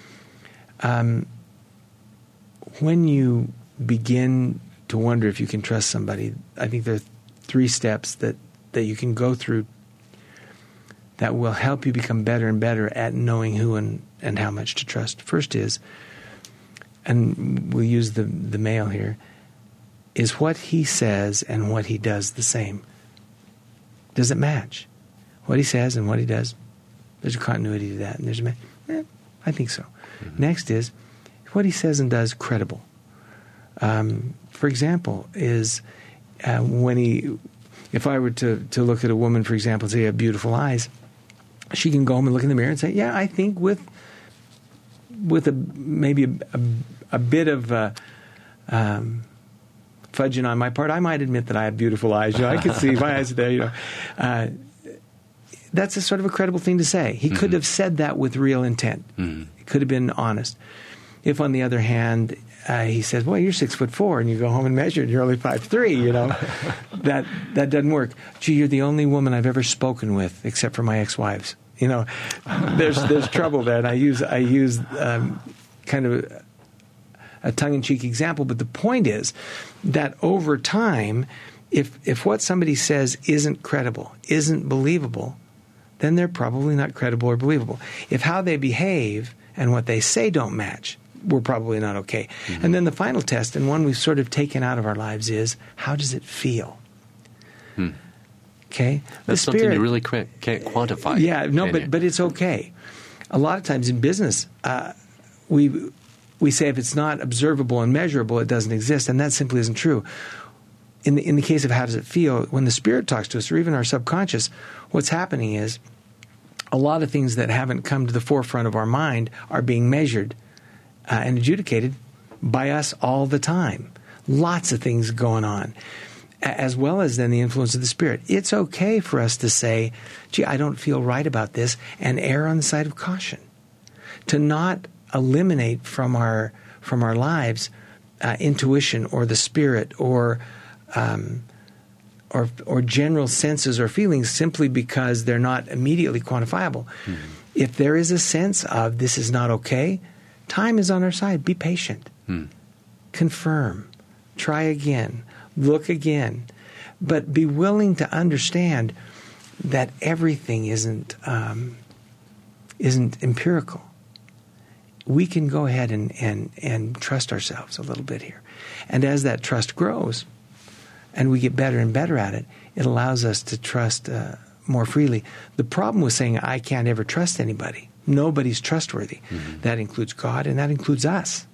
C: Um, when you begin to wonder if you can trust somebody, I think there are three steps that, that you can go through that will help you become better and better at knowing who and, and how much to trust. First is, and we'll use the, the male here, is what he says and what he does the same? Does it match? What he says and what he does, there's a continuity to that. And there's a match. Eh, I think so. Mm-hmm. Next is, what he says and does credible? Um, for example, is uh, when he... If I were to, to look at a woman, for example, and say, you have beautiful eyes, she can go home and look in the mirror and say, yeah, I think with with a maybe a, a, a bit of uh, um, fudging on my part, I might admit that I have beautiful eyes. You know, I can see my eyes are there. You know, uh, that's a sort of a credible thing to say. He mm-hmm. could have said that with real intent. Mm-hmm. He could have been honest. If, on the other hand, uh, he says, "Well, you're six foot four," and you go home and measure, and you're only five three, you know, that that doesn't work. Gee, you're the only woman I've ever spoken with, except for my ex-wives. You know, there's there's trouble there, and I use I use um, kind of a, a tongue-in-cheek example, but the point is that over time, if if what somebody says isn't credible, isn't believable, then they're probably not credible or believable. If how they behave and what they say don't match, we're probably not okay. Mm-hmm. And then the final test, and one we've sort of taken out of our lives, is how does it feel? Hmm. Okay?
B: That's
C: the spirit,
B: something you really can't, can't quantify.
C: Yeah, no,
B: can
C: but
B: you?
C: but it's okay. A lot of times in business, uh, we we say if it's not observable and measurable, it doesn't exist, and that simply isn't true. In the in the case of how does it feel, when the spirit talks to us, or even our subconscious, what's happening is a lot of things that haven't come to the forefront of our mind are being measured uh, and adjudicated by us all the time. Lots of things going on, as well as then the influence of the Spirit. It's okay for us to say, gee, I don't feel right about this, and err on the side of caution. To not eliminate from our from our lives uh, intuition or the Spirit or um, or or general senses or feelings simply because they're not immediately quantifiable. Mm-hmm. If there is a sense of this is not okay, time is on our side. Be patient. Mm. Confirm. Try again. Look again. But be willing to understand that everything isn't um, isn't empirical. We can go ahead and, and, and trust ourselves a little bit here. And as that trust grows, and we get better and better at it, it allows us to trust uh, more freely. The problem with saying, I can't ever trust anybody. Nobody's trustworthy. Mm-hmm. That includes God, and that includes us.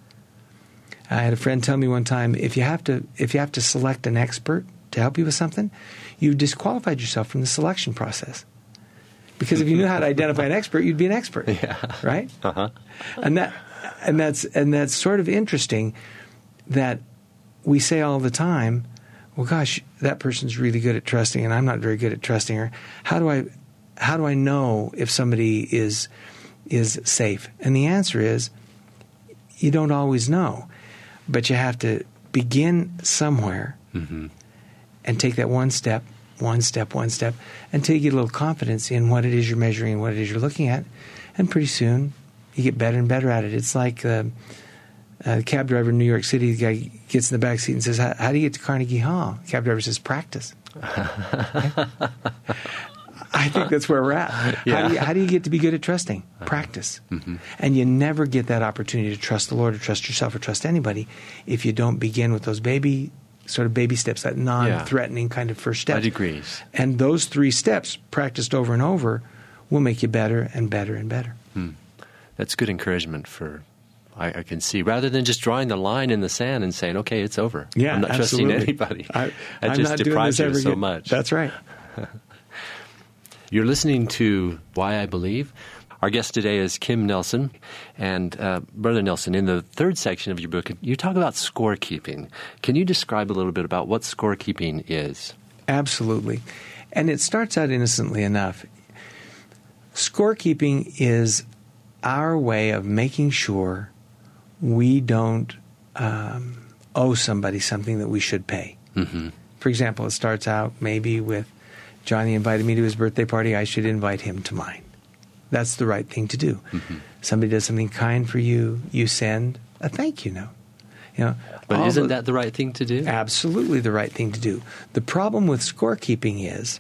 C: I had a friend tell me one time, if you have to if you have to select an expert to help you with something, you've disqualified yourself from the selection process. Because if you knew how to identify an expert, you'd be an expert.
B: Yeah.
C: Right?
B: Uh-huh.
C: And that and that's and that's sort of interesting that we say all the time, well, gosh, that person's really good at trusting, and I'm not very good at trusting her. How do I, how do I know if somebody is is safe? And the answer is, you don't always know. But you have to begin somewhere mm-hmm. and take that one step, one step, one step, until you get a little confidence in what it is you're measuring and what it is you're looking at. And pretty soon, you get better and better at it. It's like uh, uh, the cab driver in New York City, the guy gets in the back seat and says, how, how do you get to Carnegie Hall? The cab driver says, practice. I think that's where we're at. Yeah. How, do you, how do you get to be good at trusting? Practice. Mm-hmm. And you never get that opportunity to trust the Lord or trust yourself or trust anybody if you don't begin with those baby, sort of baby steps, that non-threatening yeah. kind of first steps.
B: By degrees.
C: And those three steps, practiced over and over, will make you better and better and better.
B: Hmm. That's good encouragement for, I, I can see, rather than just drawing the line in the sand and saying, okay, it's over.
C: Yeah,
B: I'm not
C: absolutely.
B: trusting anybody.
C: I,
B: that
C: I'm
B: just
C: not
B: deprives
C: doing
B: you
C: this
B: so
C: ever
B: much.
C: That's right.
B: You're listening to Why I Believe. Our guest today is Kim Nelson. And uh, Brother Nelson, in the third section of your book, you talk about scorekeeping. Can you describe a little bit about what scorekeeping is?
C: Absolutely. And it starts out innocently enough. Scorekeeping is our way of making sure we don't um, owe somebody something that we should pay. Mm-hmm. For example, it starts out maybe with, Johnny invited me to his birthday party, I should invite him to mine. That's the right thing to do. Mm-hmm. Somebody does something kind for you, you send a thank you note. You know,
B: but isn't the, that the right thing to do?
C: Absolutely the right thing to do. The problem with scorekeeping is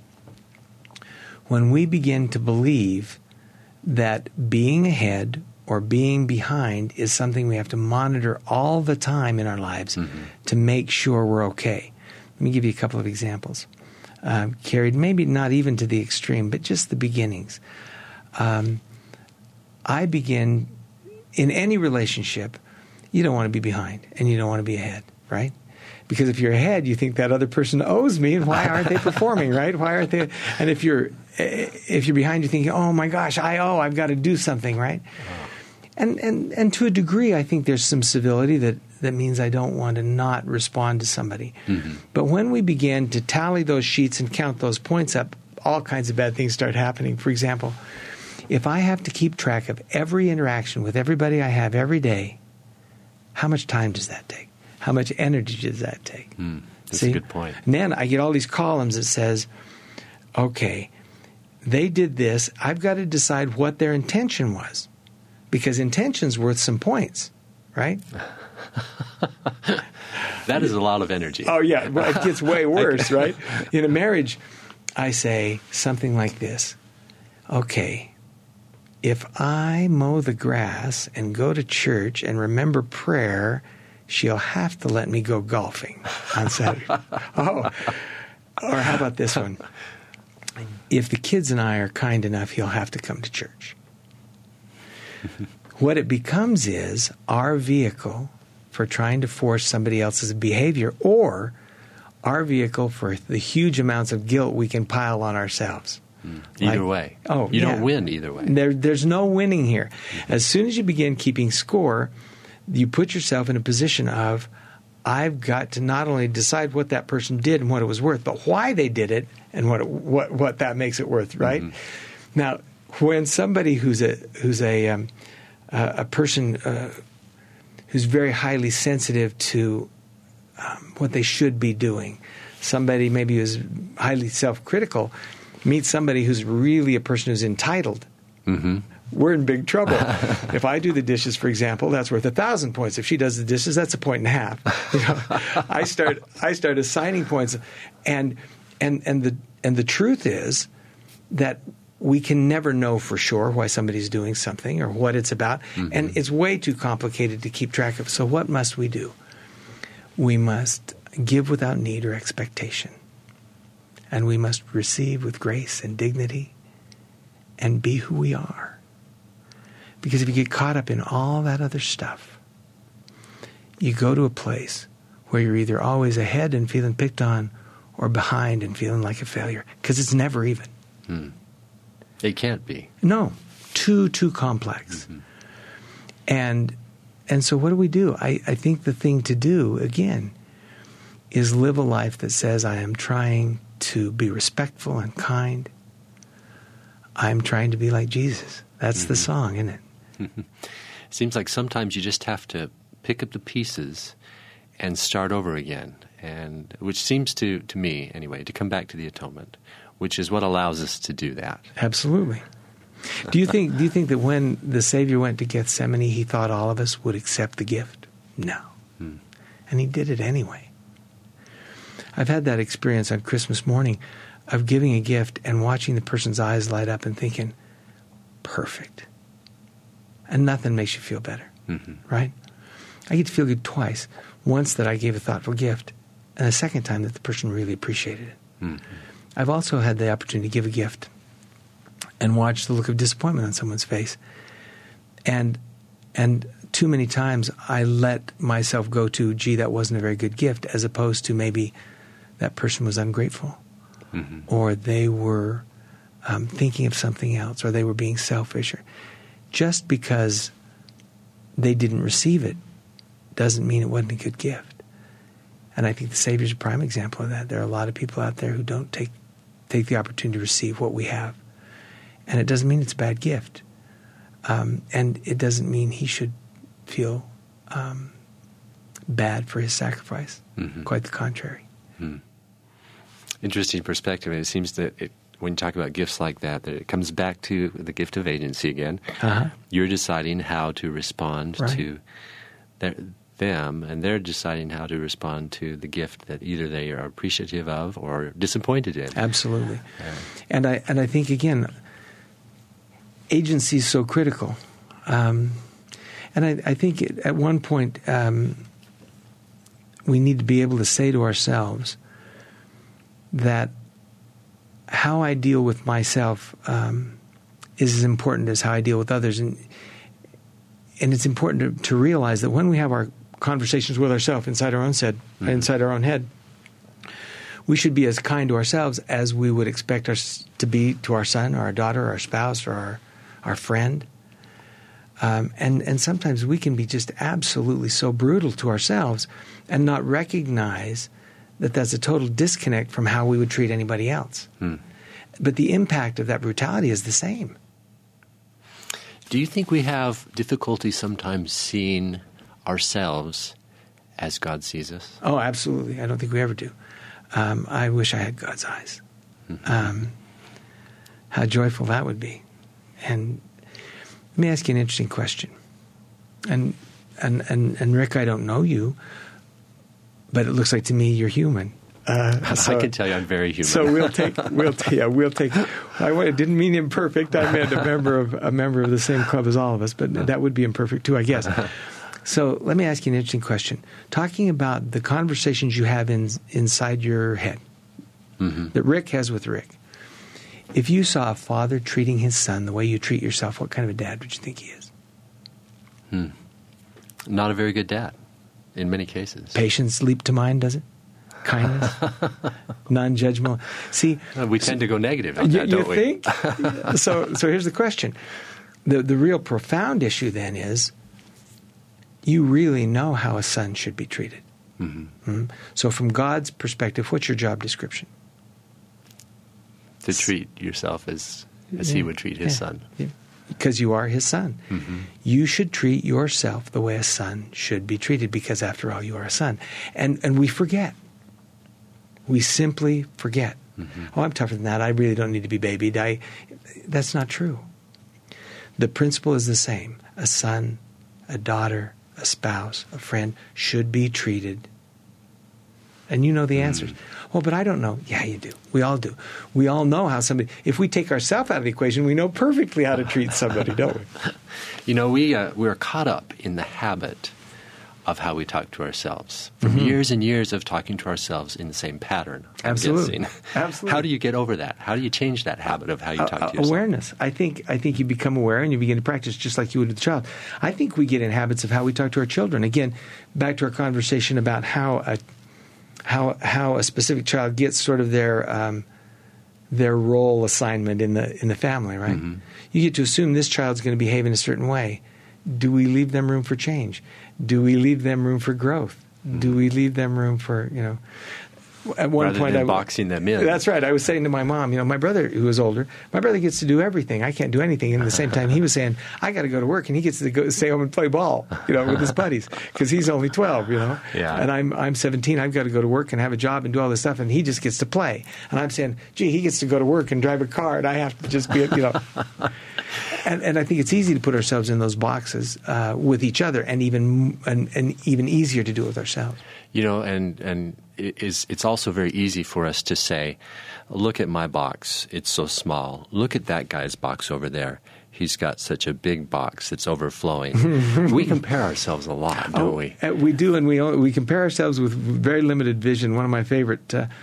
C: when we begin to believe that being ahead or being behind is something we have to monitor all the time in our lives mm-hmm. to make sure we're okay. Let me give you a couple of examples. Um, carried maybe not even to the extreme, but just the beginnings. Um, I begin, in any relationship, you don't want to be behind and you don't want to be ahead, right? Because if you're ahead, you think that other person owes me, and why aren't they performing, right? Why aren't they? And if you're if you're behind, you're thinking, oh my gosh, I owe, I've got to do something, right? And and and to a degree, I think there's some civility that, that means I don't want to not respond to somebody. Mm-hmm. But when we begin to tally those sheets and count those points up, all kinds of bad things start happening. For example, if I have to keep track of every interaction with everybody I have every day, how much time does that take? How much energy does that take?
B: Mm, that's
C: See?
B: a good point.
C: And then I get all these columns that says, okay, they did this. I've got to decide what their intention was, because intention's worth some points, right?
B: That is a lot of energy.
C: Oh, yeah. Well, it gets way worse, right? In a marriage, I say something like this. Okay, if I mow the grass and go to church and remember prayer, she'll have to let me go golfing on Saturday. Oh, or how about this one? If the kids and I are kind enough, he'll have to come to church. What it becomes is our vehicle for trying to force somebody else's behavior, or our vehicle for the huge amounts of guilt we can pile on ourselves.
B: Mm. Either
C: like,
B: way.
C: Oh,
B: you
C: yeah.
B: don't win either way.
C: There, there's no winning here. Mm-hmm. As soon as you begin keeping score, you put yourself in a position of, I've got to not only decide what that person did and what it was worth, but why they did it and what it, what what that makes it worth, right? Mm-hmm. Now, when somebody who's a who's a um, uh, a person uh, who's very highly sensitive to um, what they should be doing, somebody maybe who's highly self-critical, meets somebody who's really a person who's entitled. Mm-hmm. We're in big trouble. If I do the dishes, for example, that's worth a thousand points. If she does the dishes, that's a point and a half. You know, I start I start assigning points, and and and the and the truth is that we can never know for sure why somebody's doing something or what it's about, mm-hmm. and it's way too complicated to keep track of. So what must we do? We must give without need or expectation, and we must receive with grace and dignity, and be who we are. Because if you get caught up in all that other stuff, you go to a place where you're either always ahead and feeling picked on or behind and feeling like a failure. Because it's never even.
B: Hmm. It can't be.
C: No. Too, too complex. Mm-hmm. And and so what do we do? I, I think the thing to do, again, is live a life that says, I am trying to be respectful and kind. I'm trying to be like Jesus. That's mm-hmm. the song, isn't it?
B: seems like sometimes you just have to pick up the pieces and start over again, and which seems to, to me, anyway, to come back to the atonement, which is what allows us to do that.
C: Absolutely. Do you think do you think that when the Savior went to Gethsemane, he thought all of us would accept the gift? No. Hmm. And he did it anyway. I've had that experience on Christmas morning of giving a gift and watching the person's eyes light up and thinking, perfect. And nothing makes you feel better, mm-hmm. right? I get to feel good twice. Once that I gave a thoughtful gift, and the second time that the person really appreciated it. Mm-hmm. I've also had the opportunity to give a gift and watch the look of disappointment on someone's face. And and too many times I let myself go to, gee, that wasn't a very good gift, as opposed to maybe that person was ungrateful, mm-hmm. or they were um, thinking of something else, or they were being selfish. Or just because they didn't receive it doesn't mean it wasn't a good gift. And I think the Savior's a prime example of that. There are a lot of people out there who don't take take the opportunity to receive what we have. And it doesn't mean it's a bad gift. Um, and it doesn't mean he should feel um, bad for his sacrifice. Mm-hmm. Quite the contrary.
B: Mm. Interesting perspective. And it seems that it, when you talk about gifts like that, that it comes back to the gift of agency again. Uh-huh. You're deciding how to respond right. to their, them, and they're deciding how to respond to the gift that either they are appreciative of or disappointed in.
C: Absolutely. Uh, and I and I think, again, agency is so critical. Um, and I, I think it, at one point um, we need to be able to say to ourselves that how I deal with myself um, is as important as how I deal with others. And and it's important to, to realize that when we have our conversations with ourselves inside our own head, mm-hmm. inside our own head, we should be as kind to ourselves as we would expect us to be to our son or our daughter or our spouse or our, our friend. Um, and, and sometimes we can be just absolutely so brutal to ourselves and not recognize that that's a total disconnect from how we would treat anybody else. Hmm. But the impact of that brutality is the same.
B: Do you think we have difficulty sometimes seeing ourselves as God sees us?
C: Oh, absolutely. I don't think we ever do. Um, I wish I had God's eyes. Mm-hmm. Um, how joyful that would be. And let me ask you an interesting question. And, and, and, and Rick, I don't know you, but it looks like to me you're human.
B: Uh, so, I can tell you I'm very human.
C: So we'll take, we'll t- yeah, we'll take. I didn't mean imperfect. I meant a member of a member of the same club as all of us, but that would be imperfect too, I guess. So let me ask you an interesting question. Talking about the conversations you have in, inside your head, mm-hmm. that Rick has with Rick. If you saw a father treating his son the way you treat yourself, what kind of a dad would you think he is?
B: Hmm. Not a very good dad, in many cases.
C: Patience leap to mind, does it? Kindness, non-judgmental. See,
B: we tend to go negative on that,
C: you,
B: don't
C: you
B: we?
C: think? so, so here's the question: the the real profound issue then is, you really know how a son should be treated. Mm-hmm. Mm-hmm. So, from God's perspective, what's your job description?
B: To treat yourself as as yeah. He would treat His yeah. son.
C: Yeah. Because you are His son. Mm-hmm. You should treat yourself the way a son should be treated, because after all, you are a son. And and we forget. We simply forget. Mm-hmm. Oh, I'm tougher than that. I really don't need to be babied. I, that's not true. The principle is the same. A son, a daughter, a spouse, a friend should be treated. And you know the answers. Mm-hmm. Oh, but I don't know. Yeah, you do. We all do. We all know how somebody, if we take ourselves out of the equation, we know perfectly how to treat somebody, don't we?
B: You know, we, uh, we're caught up in the habit of how we talk to ourselves. From mm-hmm. years and years of talking to ourselves in the same pattern. I'm
C: Absolutely.
B: guessing.
C: Absolutely.
B: How do you get over that? How do you change that habit of how you talk uh, to yourself?
C: Awareness. I think I think you become aware and you begin to practice just like you would with a child. I think we get in habits of how we talk to our children. Again, back to our conversation about how a how how a specific child gets sort of their um, their role assignment in the in the family, right? Mm-hmm. You get to assume this child's going to behave in a certain way. Do we leave them room for change? Do we leave them room for growth? Mm-hmm. Do we leave them room for, you know... at one
B: Rather
C: point,
B: than
C: I,
B: boxing them in.
C: That's right. I was saying to my mom, you know, my brother, who was older, my brother gets to do everything. I can't do anything. And at the same time, he was saying, I got to go to work, and he gets to go stay home and play ball, you know, with his buddies, because he's only twelve, you know.
B: Yeah.
C: And I'm I'm seventeen. I've got to go to work and have a job and do all this stuff, and he just gets to play. And I'm saying, gee, he gets to go to work and drive a car, and I have to just be, you know. And, and I think it's easy to put ourselves in those boxes uh, with each other, and even and, and even easier to do it with ourselves.
B: You know, and and it is, it's also very easy for us to say, look at my box, it's so small. Look at that guy's box over there. He's got such a big box that's overflowing. We compare ourselves a lot, don't
C: oh,
B: we?
C: We do, and we we compare ourselves with very limited vision. One of my favorite uh,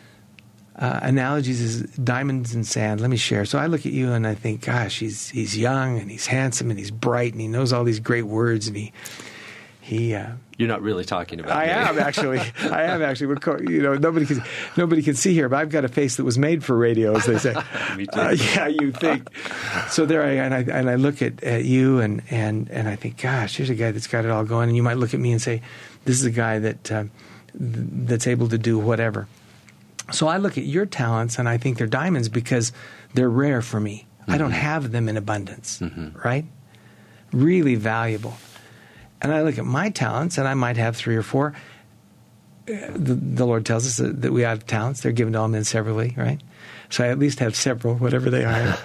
C: uh, analogies is diamonds and sand. Let me share. So I look at you and I think, gosh, he's he's young and he's handsome and he's bright and he knows all these great words and he he. Uh,
B: You're not really talking about
C: I
B: me.
C: am actually. I am actually. You know, nobody can nobody can see here, but I've got a face that was made for radio, as they say.
B: Me too.
C: Uh, yeah, you think. So there I and I and I look at, at you and, and and I think, gosh, here's a guy that's got it all going. And you might look at me and say, this is a guy that uh, that's able to do whatever. So I look at your talents and I think they're diamonds because they're rare for me. Mm-hmm. I don't have them in abundance, mm-hmm. right? Really valuable. And I look at my talents, and I might have three or four. The, the Lord tells us that, that we have talents. They're given to all men severally, right? So I at least have several, whatever they are.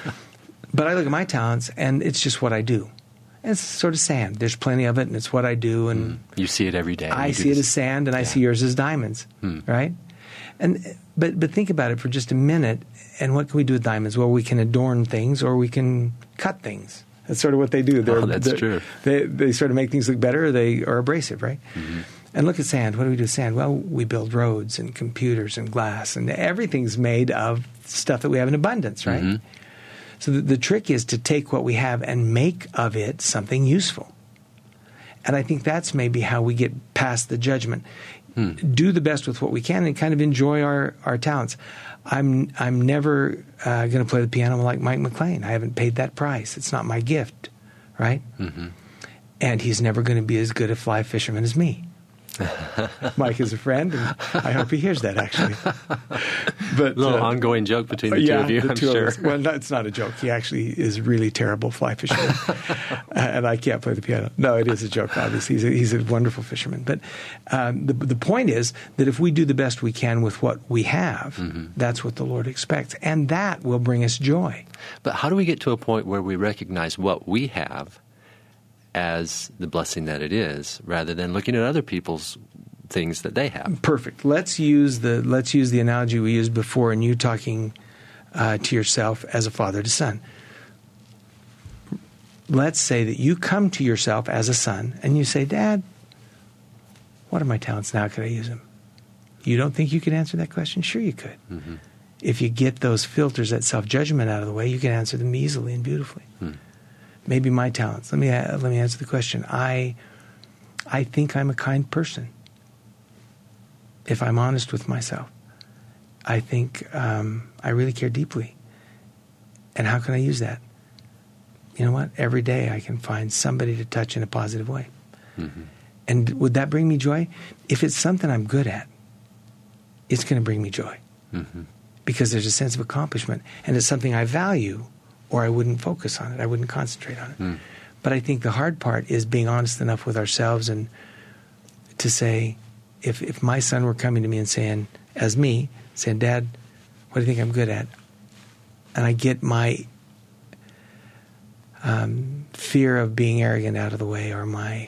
C: But I look at my talents, and it's just what I do. And it's sort of sand. There's plenty of it, and it's what I do. And
B: mm. You see it every day.
C: I
B: you
C: see it as sand, and
B: yeah.
C: I see yours as diamonds, mm. right? And but but think about it for just a minute. And what can we do with diamonds? Well, we can adorn things, or we can cut things. That's sort of what they do. They're,
B: oh, that's
C: they're,
B: true.
C: They they sort of make things look better, or they are abrasive, right?
B: Mm-hmm.
C: And look at sand. What do we do with sand? Well, we build roads and computers and glass, and everything's made of stuff that we have in abundance, right? Mm-hmm. So the, the trick is to take what we have and make of it something useful. And I think that's maybe how we get past the judgment. Hmm. Do the best with what we can and kind of enjoy our, our talents. I'm I'm never uh, going to play the piano like Mike McLean. I haven't paid that price. It's not my gift, right? Mm-hmm. And he's never going to be as good a fly fisherman as me. Mike is a friend, and I hope he hears that, actually. But
B: a little uh,
C: ongoing
B: joke between the
C: yeah,
B: two of you,
C: the
B: I'm
C: two
B: sure.
C: Of us. Well, no, it's not a joke. He actually is really terrible fly fisherman, uh, and I can't play the piano. No, it is a joke, obviously. He's a, he's a wonderful fisherman. But um, the, the point is that if we do the best we can with what we have, mm-hmm. that's what the Lord expects, and that will bring us joy.
B: But how do we get to a point where we recognize what we have as the blessing that it is, rather than looking at other people's things that they have?
C: Perfect. Let's use the let's use the analogy we used before, and you talking uh, to yourself as a father to son. Let's say that you come to yourself as a son, and you say, "Dad, what are my talents now? How could I use them?" You don't think you could answer that question? Sure, you could. Mm-hmm. If you get those filters, that self-judgment out of the way, you can answer them easily and beautifully. Mm. Maybe my talents. Let me uh, let me answer the question. I I think I'm a kind person. If I'm honest with myself, I think um, I really care deeply. And how can I use that? You know what? Every day I can find somebody to touch in a positive way. Mm-hmm. And would that bring me joy? If it's something I'm good at, it's going to bring me joy. Mm-hmm. Because there's a sense of accomplishment. And it's something I value, or I wouldn't focus on it. I wouldn't concentrate on it. Mm. But I think the hard part is being honest enough with ourselves and to say, If if my son were coming to me and saying, as me, saying, "Dad, what do you think I'm good at?" And I get my um, fear of being arrogant out of the way, or my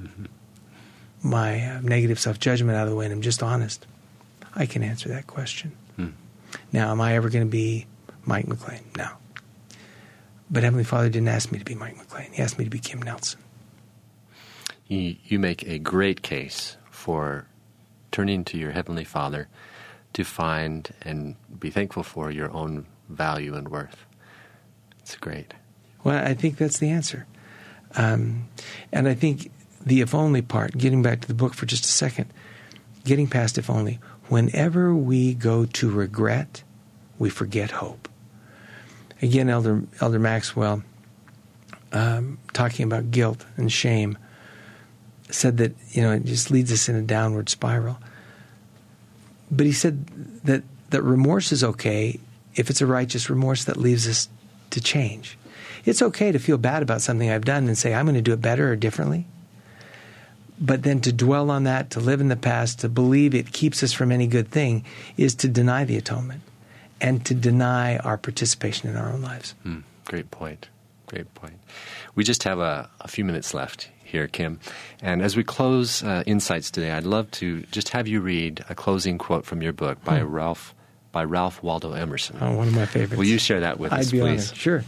C: my uh, negative self-judgment out of the way, and I'm just honest, I can answer that question. Hmm. Now, am I ever going to be Mike McLean? No. But Heavenly Father didn't ask me to be Mike McLean. He asked me to be Kim Nelson.
B: You, you make a great case for turning to your Heavenly Father to find and be thankful for your own value and worth. It's great.
C: Well, I think that's the answer. Um, and I think the if only part, getting back to the book for just a second, getting past if only, whenever we go to regret, we forget hope. Again, Elder, Elder Maxwell, um, talking about guilt and shame, said that, you know, it just leads us in a downward spiral. But he said that, that remorse is okay if it's a righteous remorse that leaves us to change. It's okay to feel bad about something I've done and say, I'm going to do it better or differently. But then to dwell on that, to live in the past, to believe it keeps us from any good thing, is to deny the atonement and to deny our participation in our own lives.
B: Hmm. Great point. Great point. We just have a, a few minutes left here, Kim. And as we close uh, Insights today, I'd love to just have you read a closing quote from your book by hmm. Ralph by Ralph Waldo Emerson.
C: Oh, one of my favorites.
B: Will you share that with
C: I'd
B: us,
C: be
B: please?
C: Honored. Sure.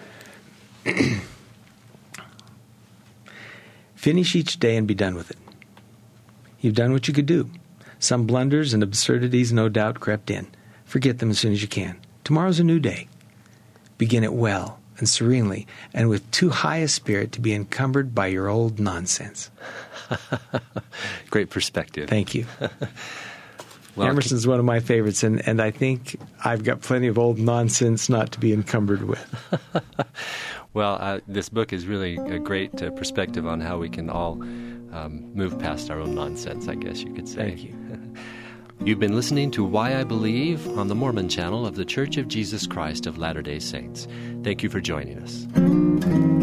C: Finish each day and be done with it. You've done what you could do. Some blunders and absurdities no doubt crept in. Forget them as soon as you can. Tomorrow's a new day. Begin it well and serenely and with too high a spirit to be encumbered by your old nonsense.
B: Great perspective.
C: Thank you.
B: Well,
C: Emerson's one of my favorites, and, and I think I've got plenty of old nonsense not to be encumbered with.
B: Well, uh, this book is really a great uh, perspective on how we can all um, move past our own nonsense, I guess you could say.
C: Thank you.
B: You've been listening to Why I Believe on the Mormon Channel of the Church of Jesus Christ of Latter-day Saints. Thank you for joining us.